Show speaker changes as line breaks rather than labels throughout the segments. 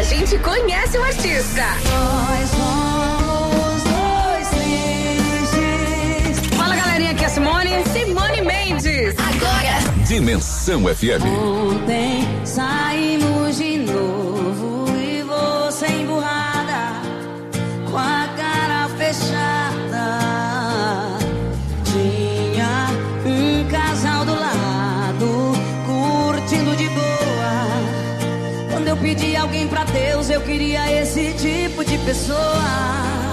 gente conhece o artista.
Nós somos dois tristes.
Fala, galerinha, aqui é a Simone Mendes.
Agora
Dimensão FM.
Ontem saímos de novo e você emburrada, com a cara fechada. Tinha um casal do lado, curtindo de boa. Quando eu pedi alguém pra Deus, eu queria esse tipo de pessoa.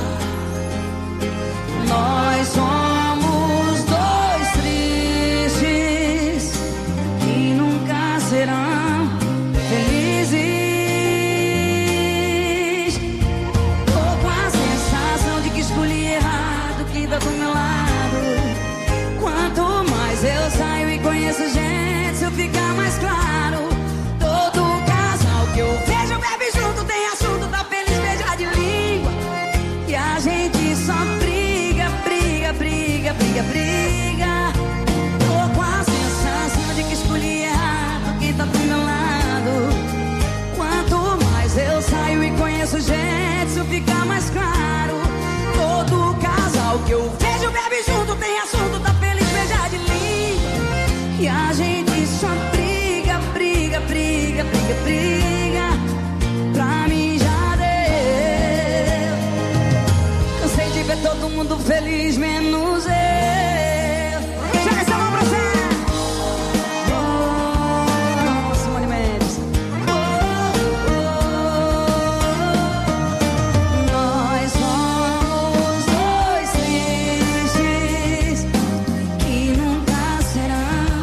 Nós somos dois tristes que nunca serão felizes. Tô com a sensação de que escolhi errado quem tá do meu lado. Quanto mais eu saio e conheço gente, isso fica mais claro. Todo casal que eu vejo bebe junto, tem assunto, tá feliz, beija de língua. E a gente só briga, briga, briga, briga, briga. Tô com a sensação de que escolhi errado quem tá do meu lado. Quanto mais eu saio e conheço gente, isso fica mais claro. Todo casal que eu vejo bebe junto, tem assunto, tá feliz, beija de língua. E a gente só briga, briga, briga, briga, briga. Pra mim já deu. Cansei de ver todo mundo feliz, menos eu. Joga essa mão pra você. Oh, Simone Mendes. Nós somos dois tristes que nunca serão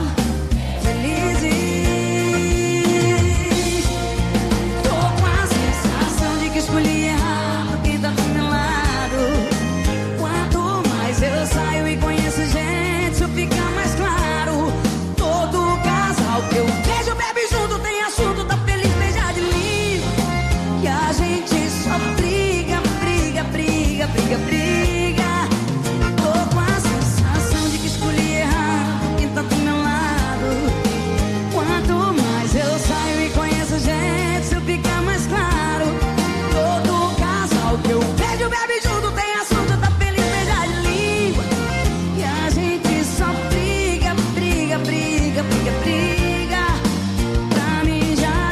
felizes. Tô com a sensação de que escolhi errado quem tá do meu lado. Quanto mais eu saio e conheço gente, isso fica mais claro. Todo casal que eu vejo bebe junto, tem assunto, tá feliz, beija de língua. E a gente só briga, briga, briga, briga, briga. Tô com a sensação de que escolhi errado quem tá do meu lado. Quanto mais eu saio e conheço gente, isso fica mais claro. Todo casal que eu vejo bebe junto, tem assunto, tá feliz, beija de língua. E a gente só briga, briga, briga, briga, briga. Pra mim já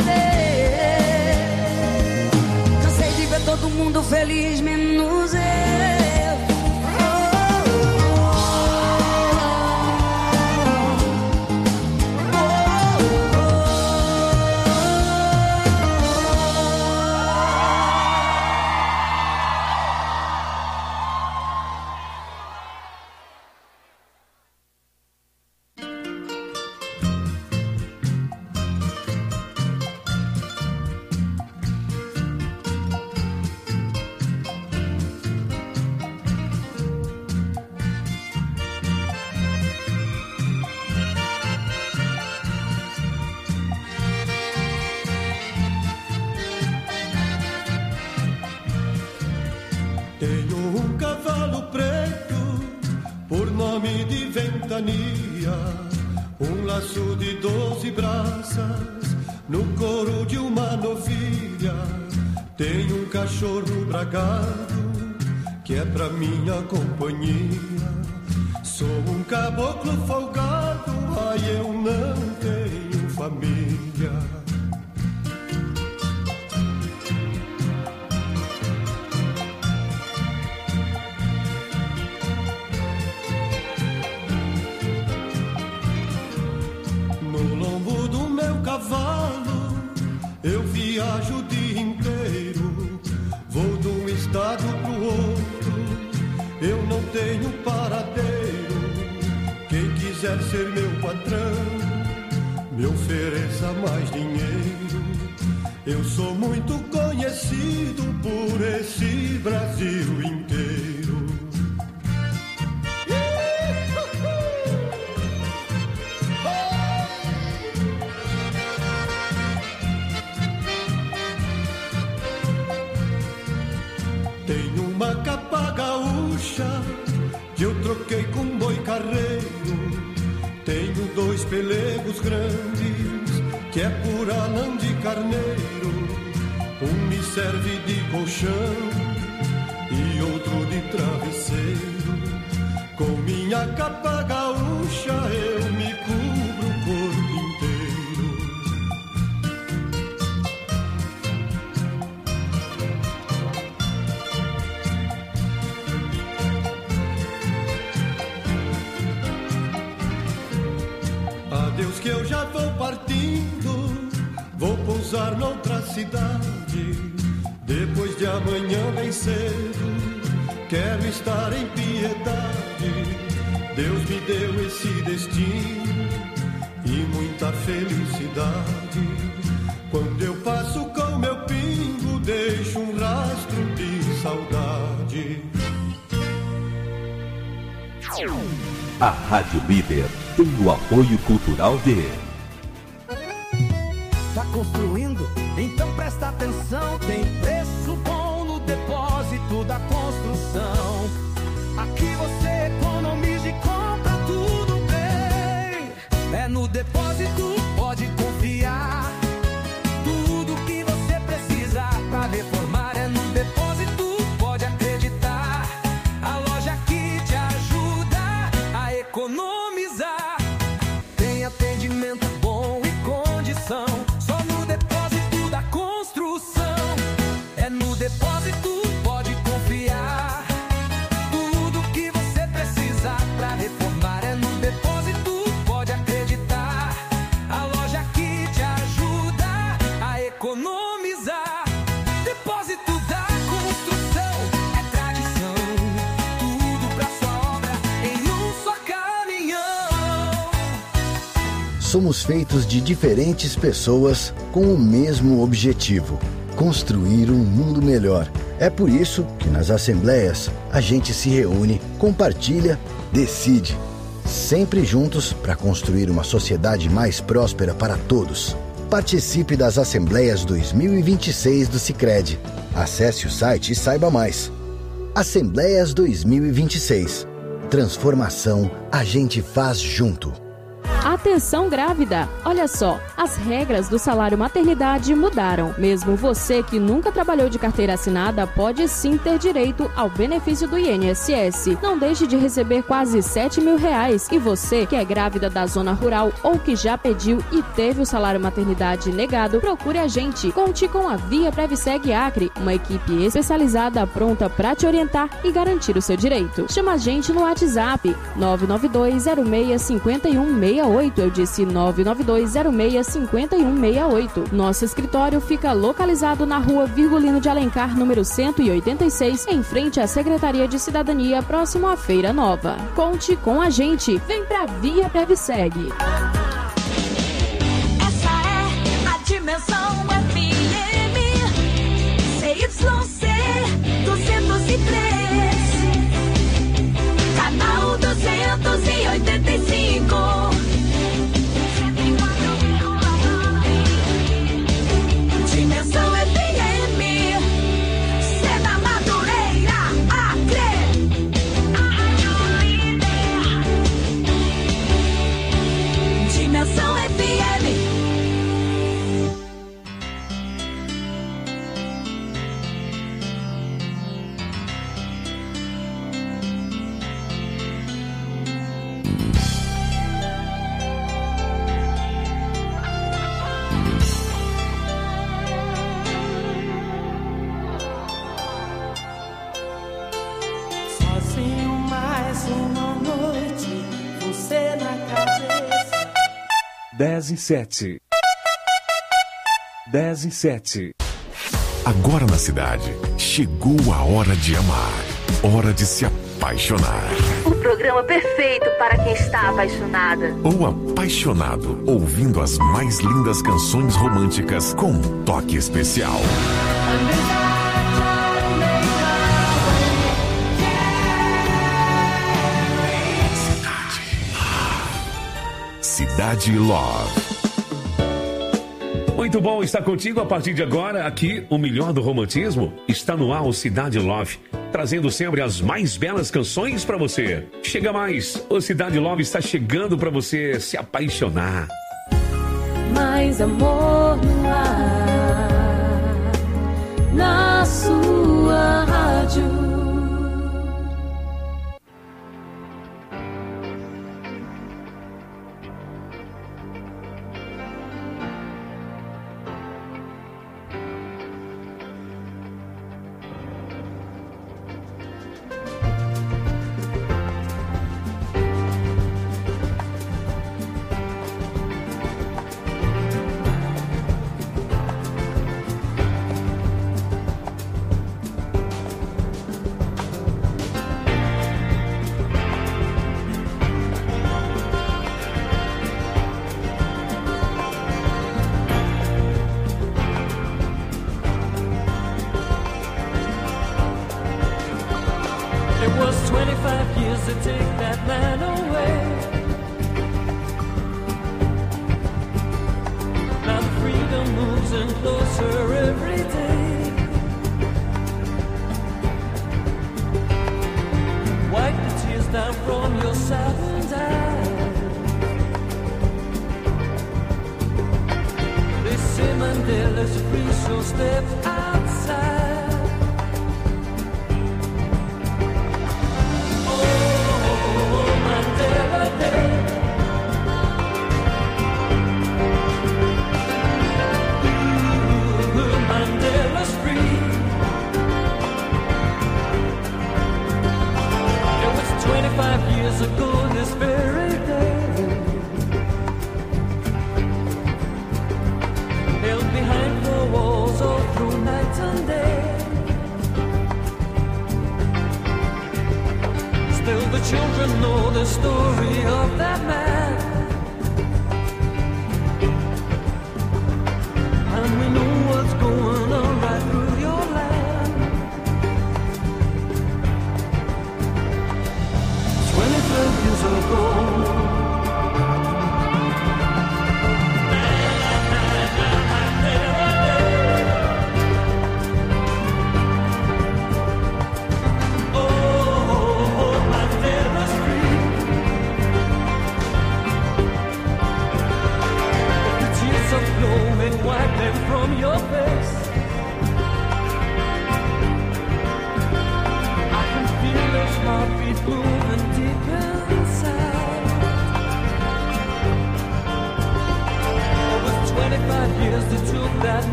deu. Cansei de ver todo mundo feliz, menos eu.
Tenho um cavalo preto, por nome de ventania, um laço de 12 braças, no couro de uma novilha. Tenho um cachorro bragado, que é pra minha companhia. Sou um caboclo folgado, ai eu não tenho família. Cavalo, eu viajo o dia inteiro, vou de um estado pro outro, eu não tenho paradeiro. Quem quiser ser meu patrão, me ofereça mais dinheiro. Eu sou muito conhecido por esse Brasil inteiro. Tenho uma capa gaúcha que eu troquei com um boi carreiro. Tenho 2 pelegos grandes que é pura lã de carneiro. Um me serve de colchão e outro de travesseiro. Com minha capa gaúcha eu me cubro o corpo inteiro. Adeus que eu já vou partindo, vou pousar noutra cidade. Depois de amanhã bem cedo, quero estar em piedade. Deus me deu esse destino e muita felicidade. Quando eu passo com meu pingo, deixo um rastro de saudade.
A Rádio Líder tem o apoio cultural de...
Tá construindo? Então presta atenção. Tem preço bom no depósito da construção. Aqui você economiza e compra tudo bem. É no depósito, pode confiar. Tudo que você precisa pra reformar é no depósito, pode acreditar. A loja que te ajuda a economizar. Tem atendimento bom e condição. Só no depósito da construção. É no depósito, pode confiar. Tudo que você precisa pra reformar é no depósito, pode acreditar. A loja que te ajuda a economizar. Depósito da construção é tradição. Tudo pra sua obra em um só caminhão.
Somos feitos de diferentes pessoas com o mesmo objetivo: construir um mundo melhor. É por isso que nas assembleias a gente se reúne, compartilha, decide. Sempre juntos para construir uma sociedade mais próspera para todos. Participe das Assembleias 2026 do Sicredi. Acesse o site e saiba mais. Assembleias 2026. Transformação a gente faz junto.
Atenção grávida! Olha só, as regras do salário maternidade mudaram. Mesmo você que nunca trabalhou de carteira assinada pode sim ter direito ao benefício do INSS. Não deixe de receber quase R$7 mil. E você que é grávida da zona rural ou que já pediu e teve o salário maternidade negado, procure a gente. Conte com a Via Previseg Acre, uma equipe especializada pronta para te orientar e garantir o seu direito. Chama a gente no WhatsApp 992065168. Eu disse 992065168. Nosso escritório fica localizado na rua Virgulino de Alencar, número 186, em frente à Secretaria de Cidadania, próximo à Feira Nova. Conte com a gente. Vem pra Via Previseg.
Essa é a Dimensão FM CYC 203, canal 285. Dimensão FM, Cena Madureira, Acre. Dimensão FM.
Sozinho mais uma noite, você na cabeça.
10:07. 10:07.
Agora na cidade, chegou a hora de amar, hora de se apaixonar.
O programa perfeito para quem está apaixonada.
Ou apaixonado, ouvindo as mais lindas canções românticas com um toque especial. Cidade Love.
Muito bom estar contigo a partir de agora. Aqui, o melhor do romantismo está no ar, o Cidade Love, trazendo sempre as mais belas canções para você. Chega mais, o Cidade Love está chegando para você se apaixonar.
Mais amor no ar.
na sua rádio.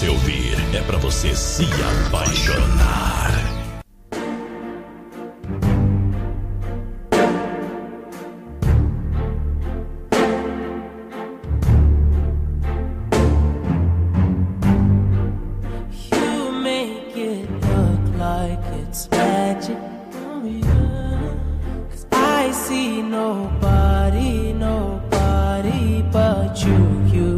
você ouvir, é pra você se apaixonar.
You make it look like it's magic. Oh, yeah. 'Cause I see nobody but you.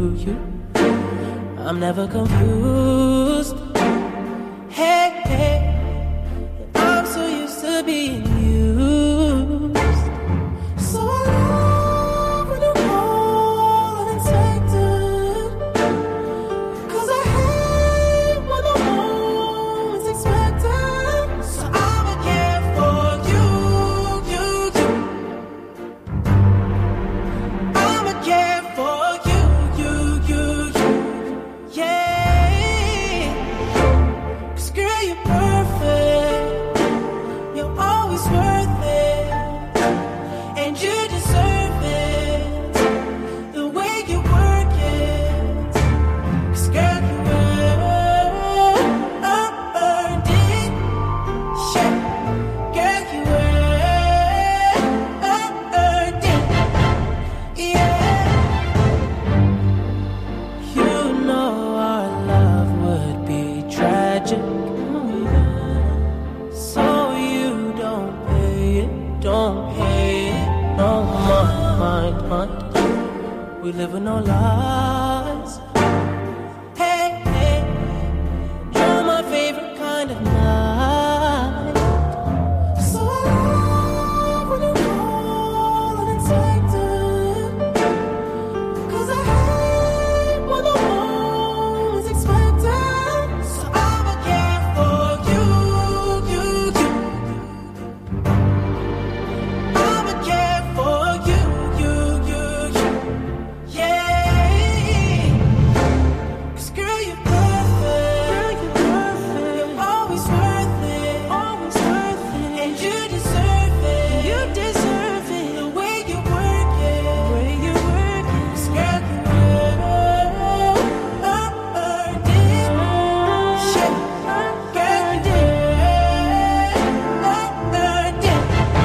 I'm never confused. Hey, hey, I'm so used to being used. So I love when you call unexpected. 'Cause I hate when the moment's expected. So I'ma care for you. I'ma care for you. Yeah, 'cause girl, you're perfect. You're always worth it, and you deserve it. The way you work it, 'cause girl, you earned it. Yeah, girl, you earned it. Yeah, you know our love would be tragic. Oh, yeah. So you don't pay it no mind. We live with no lies. Hey, hey, you're my favorite kind of night. So I love when you call unexpected. 'Cause I hate when the moment's expected. So I'ma care for you. I'ma care for you. Yeah, 'cause girl, you're perfect. You're always worth it, and you deserve it. The way you work it, 'cause girl, you earned it. Yeah, girl, you earned it.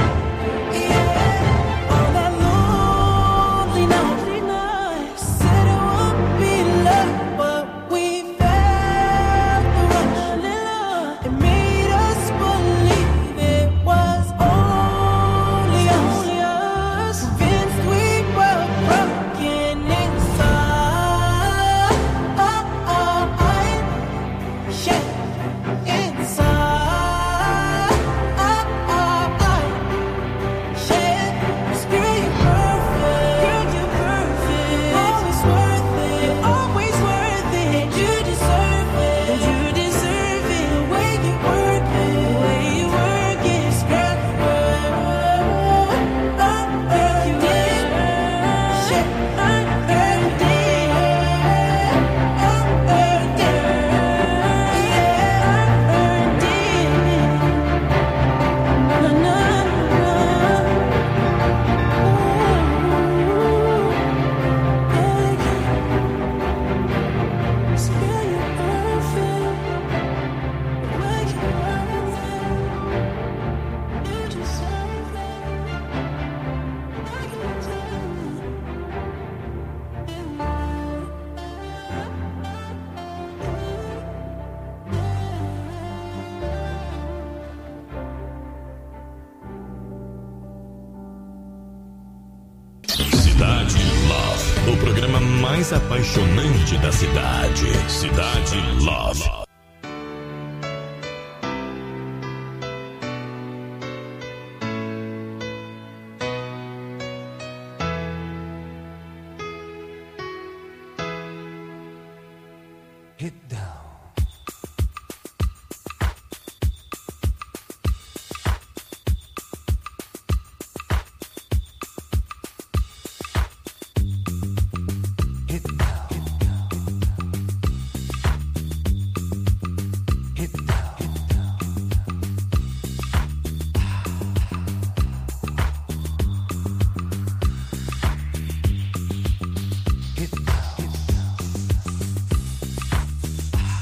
Yeah, all that lonely night, said it would be love, but we felt the rush. It made us believe it was only us. Convinced we were broken inside. Yeah, inside. Yeah, 'cause girl, you're perfect. Always worth it, and you deserve it. The way you work it, 'cause girl, you earned it. Yeah, girl, you did. Earned it. Yeah, earned it. Na, na, na.
Cidade Love, o programa mais apaixonante da cidade. Cidade Love.
Get down. Get down. Get down. Get down.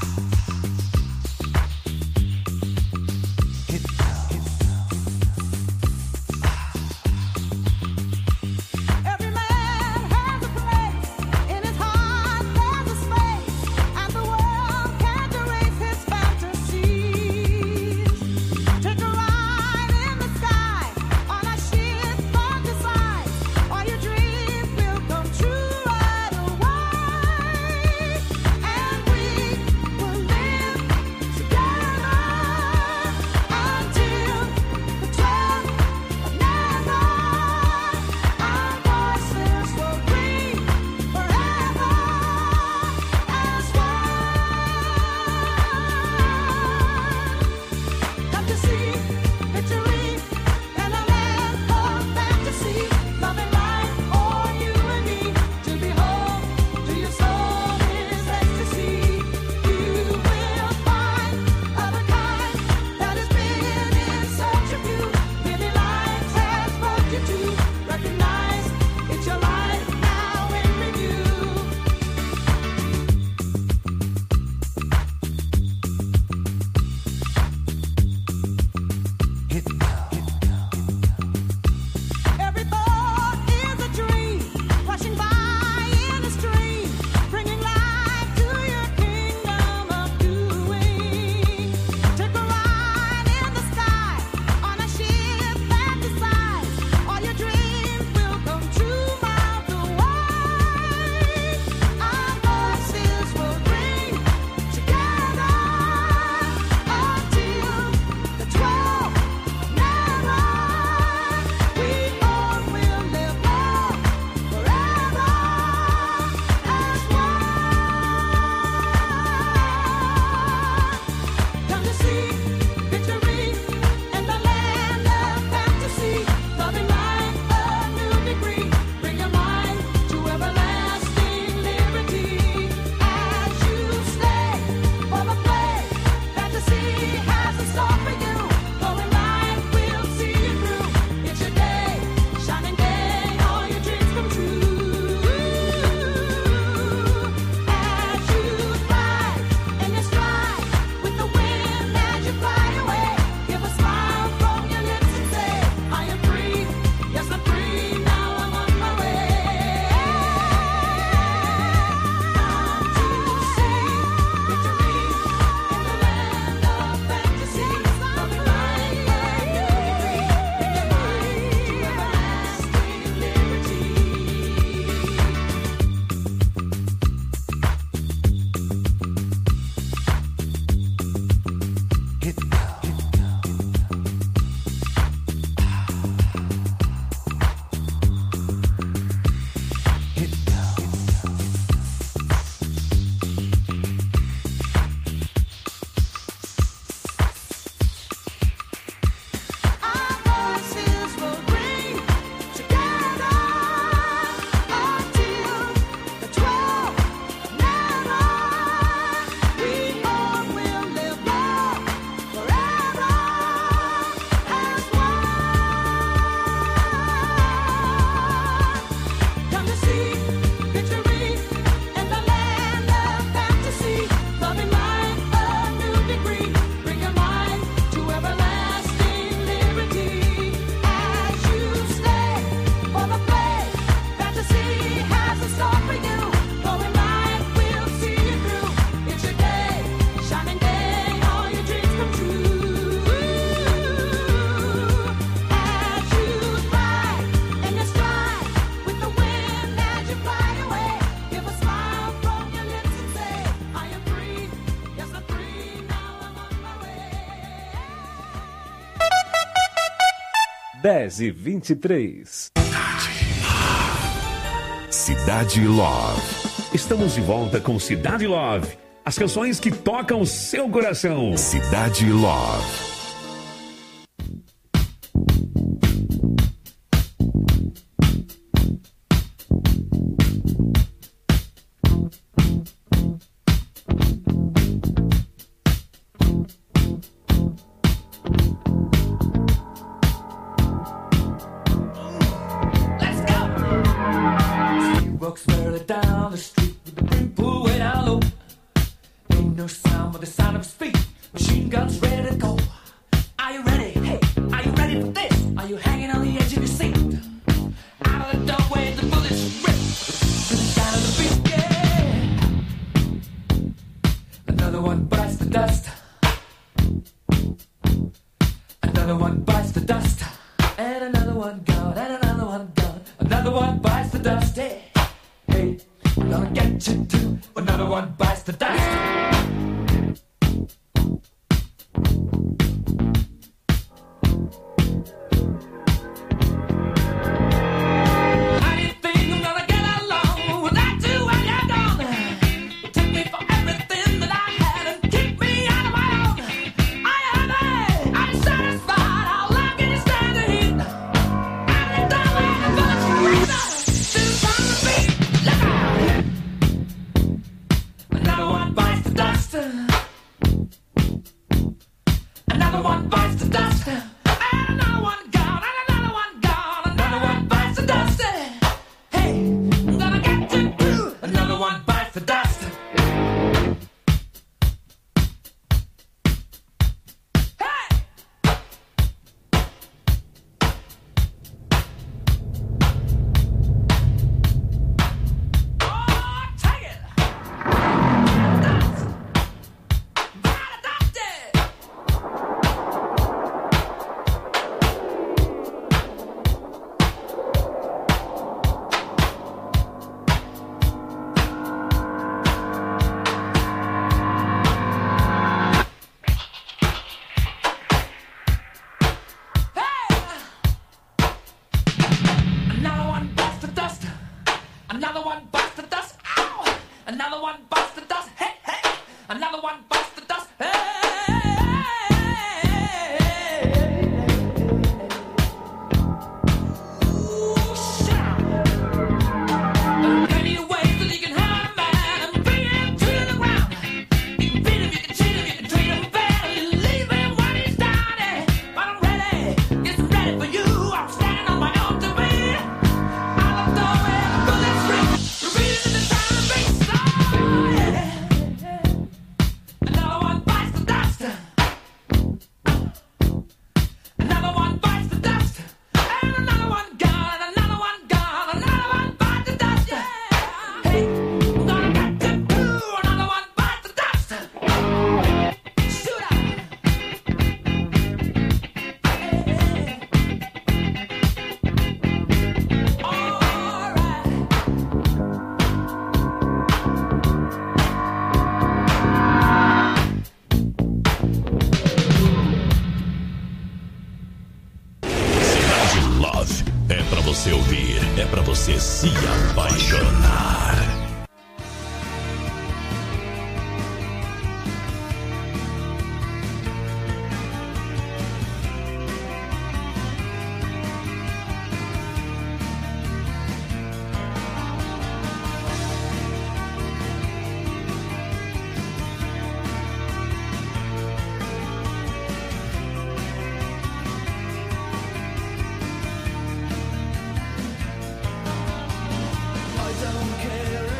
10h23.
Cidade Love.
Estamos de volta com Cidade Love. As canções que tocam o seu coração.
Cidade Love.
Walks merrily down the street with the brim pulled way down low. Ain't no sound but the sound of his feet. Machine guns ready to go. Are you ready? Hey, are you ready for this? Are you hanging on the edge of your seat? Out of the doorway, the bullets rip to the sound of the beat. Yeah. Another one bites the dust. Another one bites the dust. And another one gone. And another one gone. Another one bites the dust. Hey. Hey, I'm gonna get you too. Another one bites the dust. How do you think I'm gonna get along without you when you're gone? You took me for everything that I had and kicked me out of my own. Are you happy? I'm satisfied. How long can you stand the heat? Out of the doorway, the bullets rip to the sound of the beat. Another one bites the dust. Another one bites the dust. And another one gone. And another one gone. Another one bites the dust. Hey, I'm gonna get you too. Another one bites the dust. Hey! Oh, take it! Another one bites the dust. Another one bites the dust. Ow! Another one bites the dust. Hey, hey! Another one bites the dust. Hey! Ooh, shit! There are plenty of ways that you can hurt a man and bring him to the ground. You can beat him, you can cheat him, you can treat him bad, you leave him when he's down. But I'm ready, yes, I'm ready for you. I'm standing on my own to be. Out of the way, the bullets rip, repeating in the sound of bass. Oh, yeah. Another one bites the dust. Another one bites the dust. And another one gone. And another one gone. Another one bites the dust. Hey, I'm gonna get you too. Another one bites the dust. Shoot out. All right.
Cidade Love. É pra você ouvir, é pra você se apaixonar.
I don't care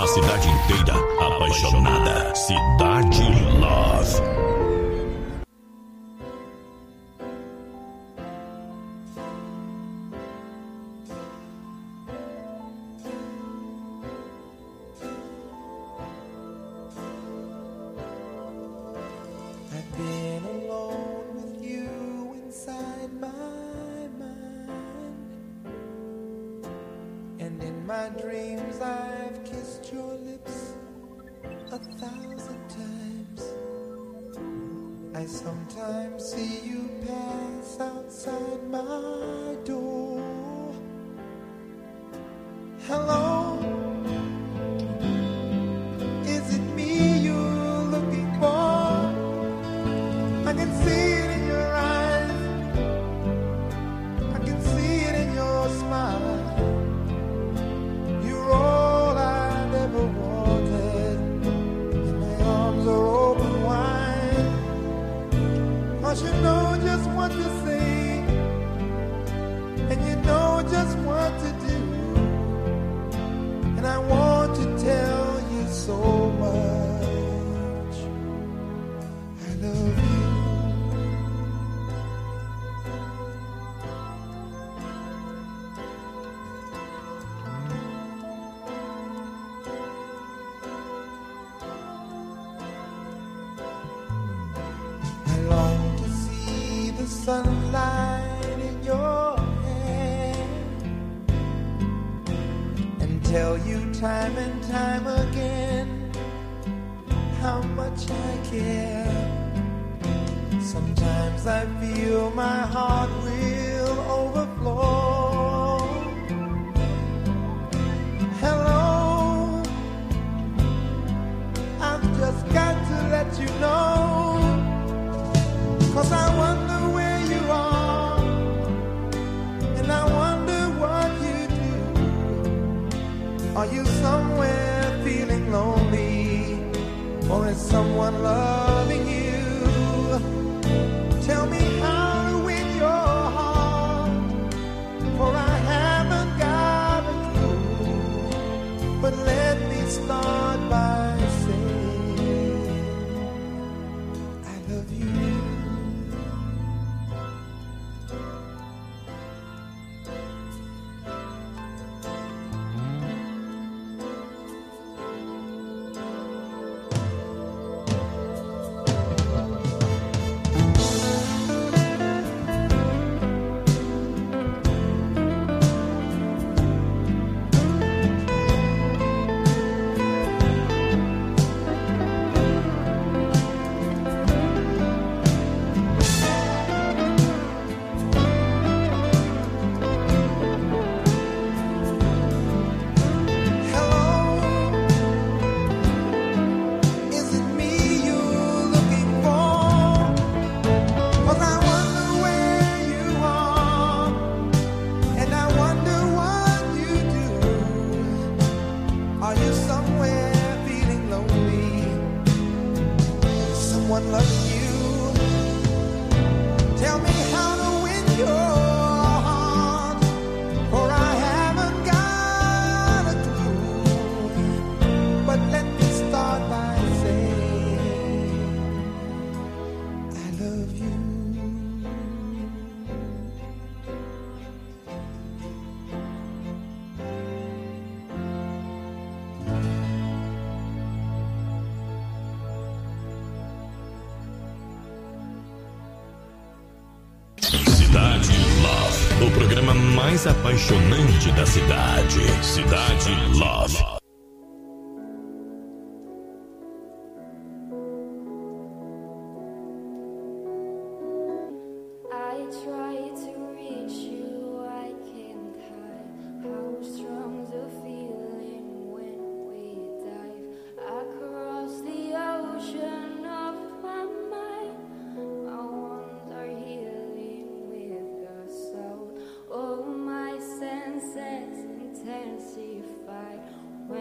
cidade inteira apaixonada. Cidade Love.
I've been alone with you inside my mind, and in my dreams I've kissed your lips 1,000 times. I sometimes see you pass outside my door. Hello, is it me you're looking for? I can see it in your eyes, I can see it in your smile. You're all I've ever wanted, and my arms are open wide. 'Cause you know just what to say, and you know just what to do, and I want to tell you so much. I love you. I long to see the sunlight in your hair and tell you time and time again how much I care. Sometimes I feel my heart will overflow. Hello, I've just got to let you know, 'cause I wonder where you are, and I wonder what you do. Are you somewhere feeling lonely, or is someone loving you? Tell me how to win your heart, for I haven't got a clue. But let me start by saying I love you.
Cidade Love, o programa mais apaixonante da cidade. Cidade Love.
I try to reach you, I can't hide how strong the feeling when we dive across the ocean of my mind. I wander healing with the soul. All my senses intensify when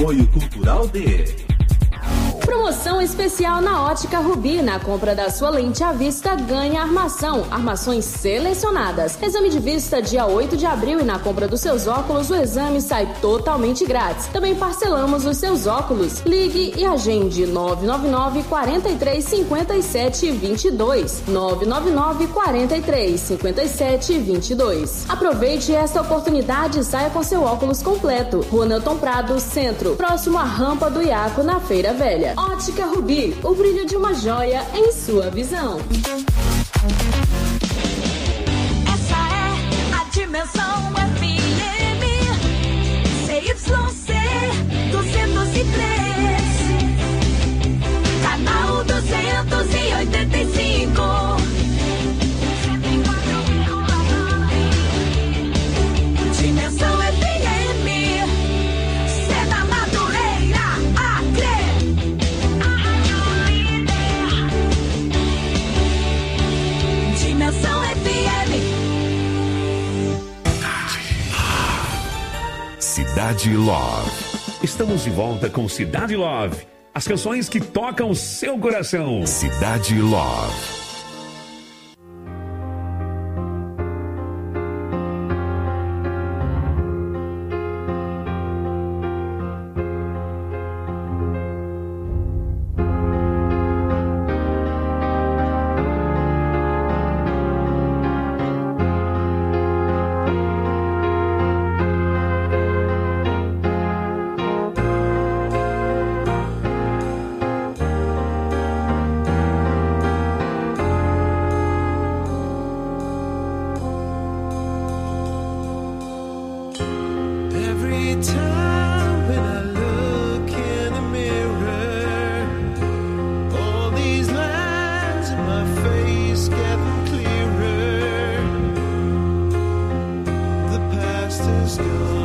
apoio cultural de...
Promoção especial na Ótica Rubi. Na compra da sua lente à vista, ganha armação. Armações selecionadas. Exame de vista dia 8 de abril e na compra dos seus óculos, o exame sai totalmente grátis. Também parcelamos os seus óculos. Ligue e agende 999 43 57 22. 999 43 57 22. Aproveite esta oportunidade e saia com seu óculos completo. Rua Nelton Prado, Centro, próximo à rampa do Iaco, na Feira Velha. Ótica Rubi, o brilho de uma joia em sua visão.
Essa é a Dimensão FM CYC 203, canal 285. Dimensão FM, Seda Madureira, Acre. Dimensão FM.
Cidade Love.
Estamos de volta com Cidade Love. As canções que tocam seu coração.
Cidade Love.
Every time when I look in the mirror, all these lines in my face getting clearer. The past is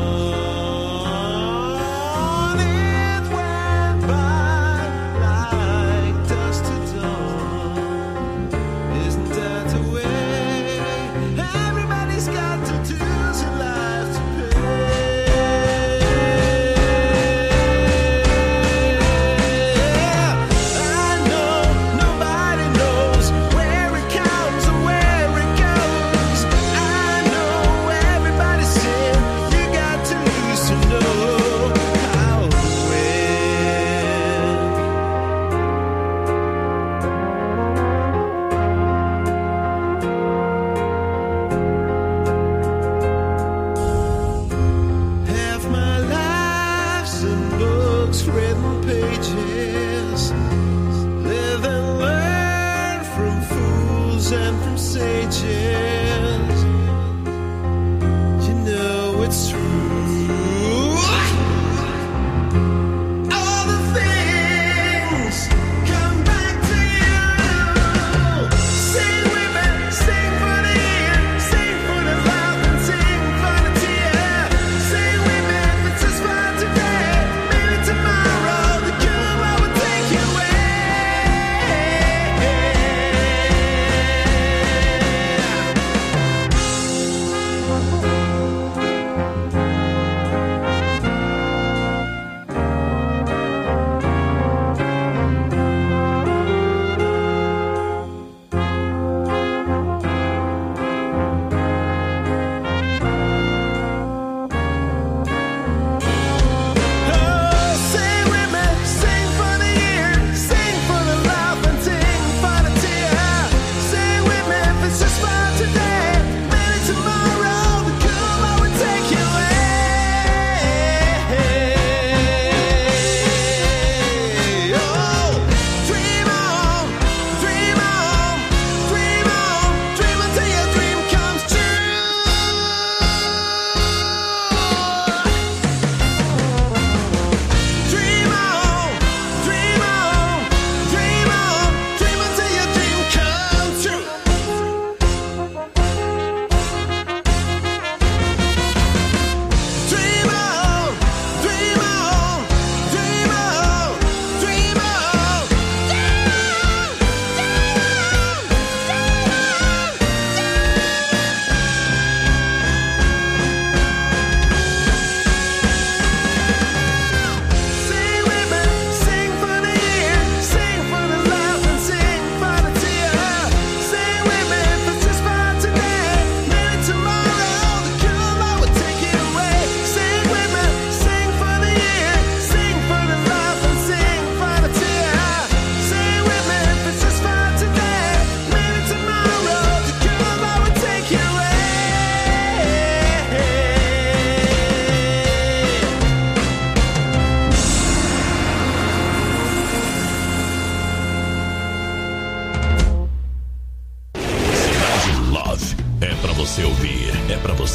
gone. It went by like dust to dawn. Isn't that the way everybody's got to do to life to pay? Half my life's in books, written pages. Live and learn from fools and from sages. You know it's true. All the things come back to you. Sing with me, sing for the year, sing for the love and sing for the tear. Sing with me if it's just for today. Maybe tomorrow the cure will take you away.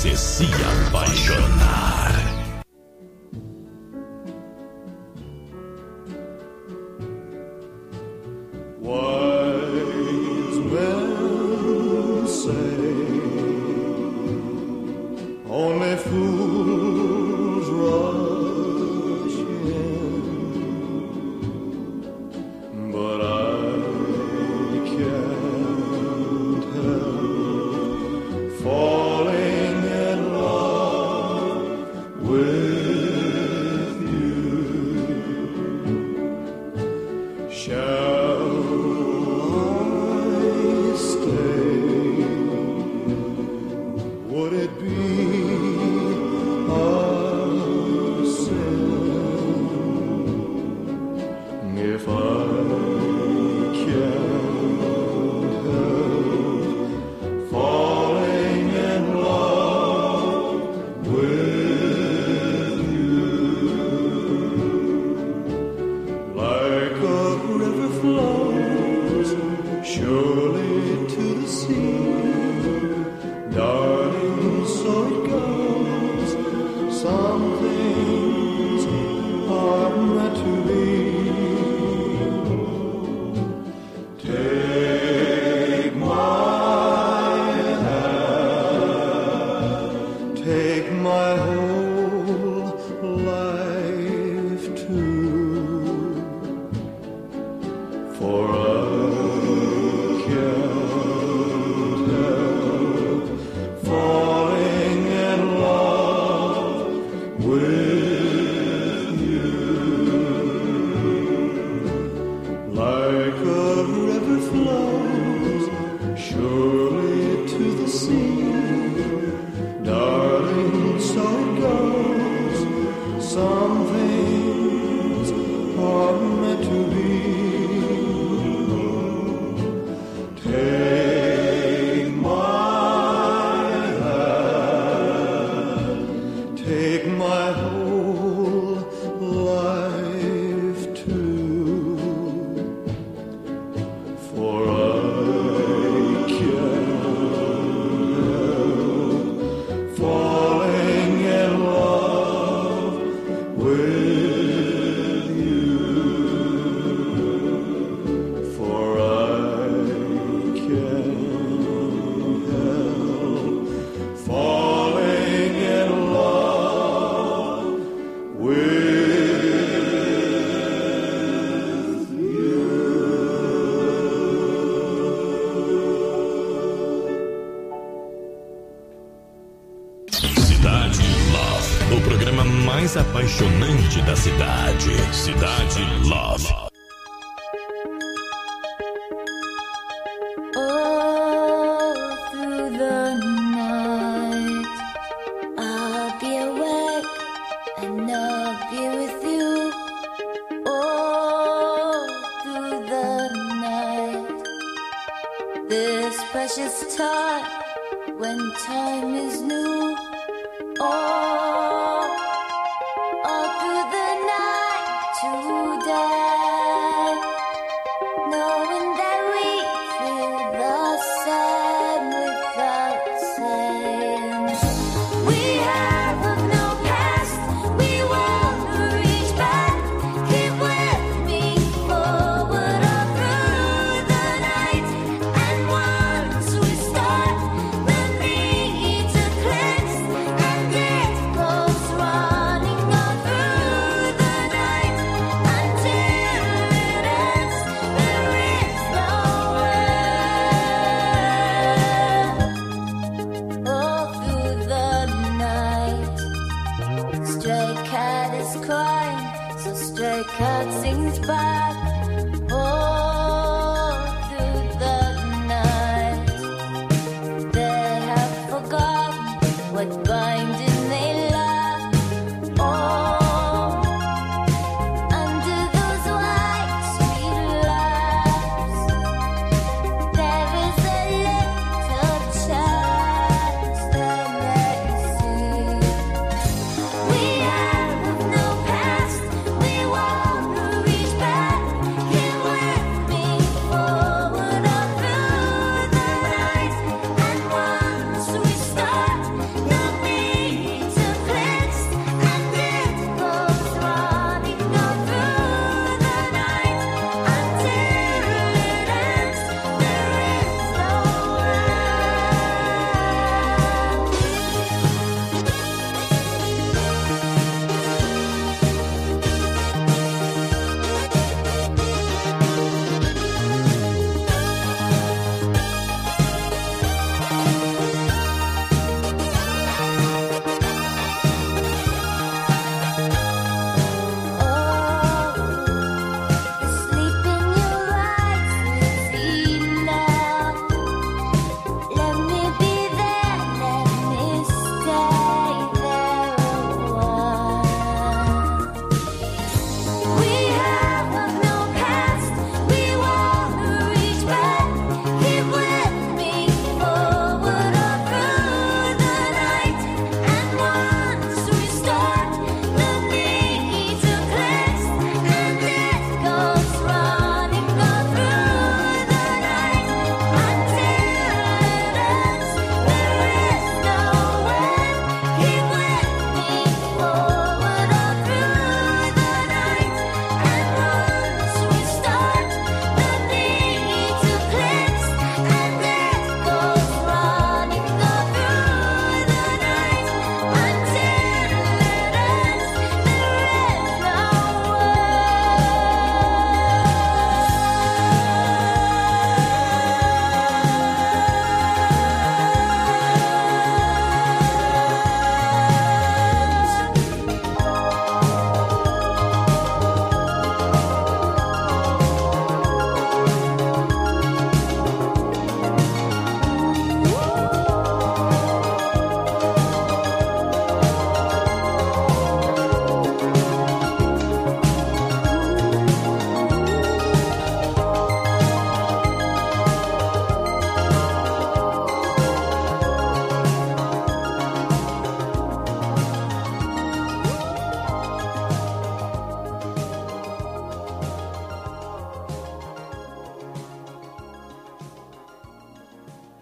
você se apaixonar.
Wise men say only fools rush in, but I can't help falling in love with you. Shall I stay? Would it be a sin if I can't help falling in love with you? Like a river flows surely to the sea, darling, so it goes. Some things are meant to be. Take my hand, take my whole life too, for I can't help falling in love with you. Like a river flows surely to the sea, darling, so it goes. Some things are meant to be. Take my hand, take my whole life too, for I can't help falling in love with you. For I can't help falling in love with
Cidade Love, o programa mais apaixonante da cidade. Cidade Love.
All through the night, I'll be awake and I'll be with you. All through the night, this precious time when time is new. All through the night today, knowing that we feel the same without saying. We have no past, we won't reach back. Keep with me forward all through the night. And once we start, the need to cleanse, and it goes running all through the night until it ends. There is no end. All through the night, stray cat is crying, so stray cat sings back. All through the night, they have forgotten what binding they love. Oh, under those white sweet lips, there is a little chance they may see. We have no past, we won't reach back.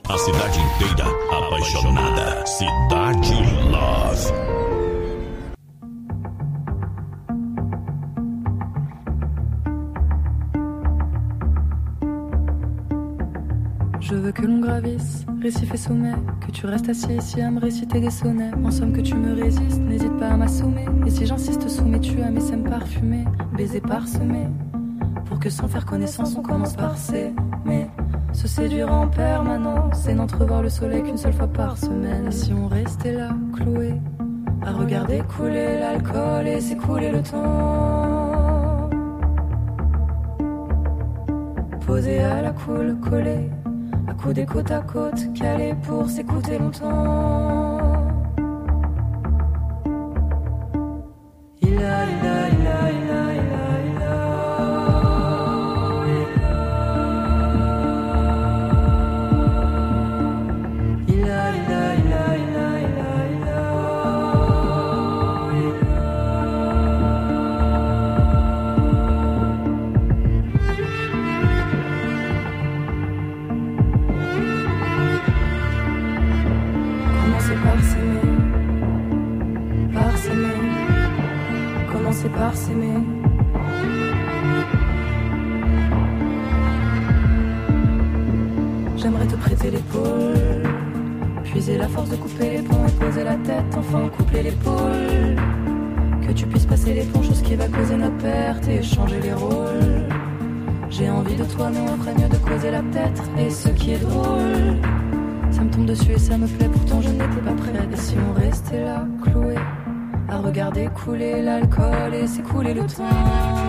A cidade inteira apaixonada. Cidade Love.
Je veux que l'on gravisse, récif et sommet, que tu restes assis ici à me réciter des sonnets. En somme que tu me résistes, n'hésite pas à m'assommer. Et si j'insiste sous mes tues à mes sèmes parfumés, baisers parsemés, pour que sans faire connaissance on commence par s'aimer, se séduire en permanence et n'entrevoir le soleil qu'une seule fois par semaine. Et si on restait là, cloué, à regarder couler l'alcool et s'écouler le temps, posé à la cool, collé, accoudés côte à côte, calés pour s'écouter longtemps. Il a par s'aimer. J'aimerais te prêter l'épaule, puiser la force de couper les ponts et poser la tête, enfin coupler l'épaule. Que tu puisses passer l'éponge, chose qui va causer notre perte et changer les rôles. J'ai envie de toi mais on ferait mieux de causer la tête. Et ce qui est drôle, ça me tombe dessus et ça me plaît, pourtant je n'étais pas prête. Et si on restait là, cloué, à regarder couler l'alcool et s'écouler le temps,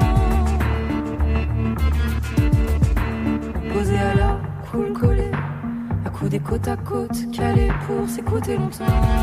posé à la cool collé, accoudés côte à côte, calés pour s'écouter longtemps.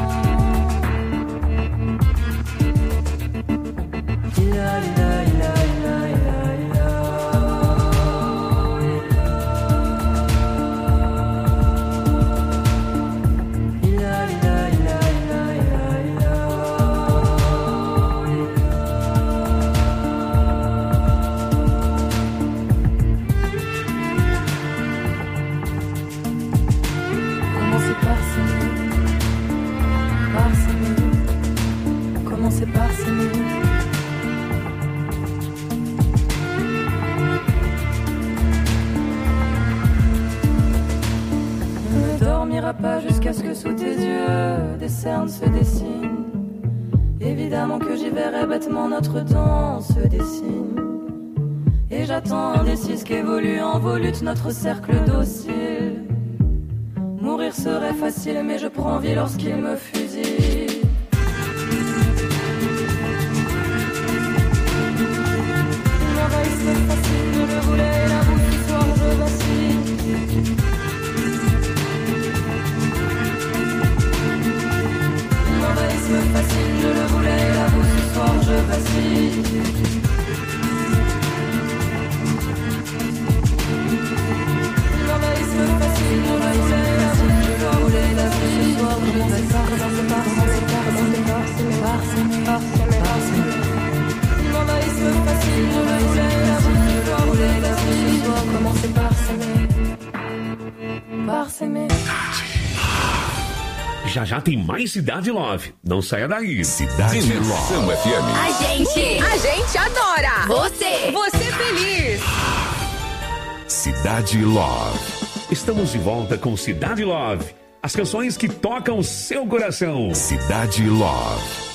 Pas jusqu'à ce que sous tes yeux des cernes se dessinent. Évidemment que j'y verrai bêtement notre danse se dessine. Et j'attends indécise qu'évolue en volute notre cercle docile. Mourir serait facile mais je prends vie lorsqu'il me fusille. L'envahissement facile, je le voulais et la bouche ce soir je vacille. L'envahissement facile, je le voulais, la boue ce soir je vacille. L'envahissement facile, je le voulais, la boue ce soir ce soir je vacille. L'envahissement facile, je le voulais, la boue ce soir commencer par s'aimer. Par s'aimer.
Já já tem mais Cidade Love. Não saia daí.
Cidade Love FM.
A gente adora. Você feliz.
Cidade Love.
Estamos de volta com Cidade Love. As canções que tocam seu coração.
Cidade Love.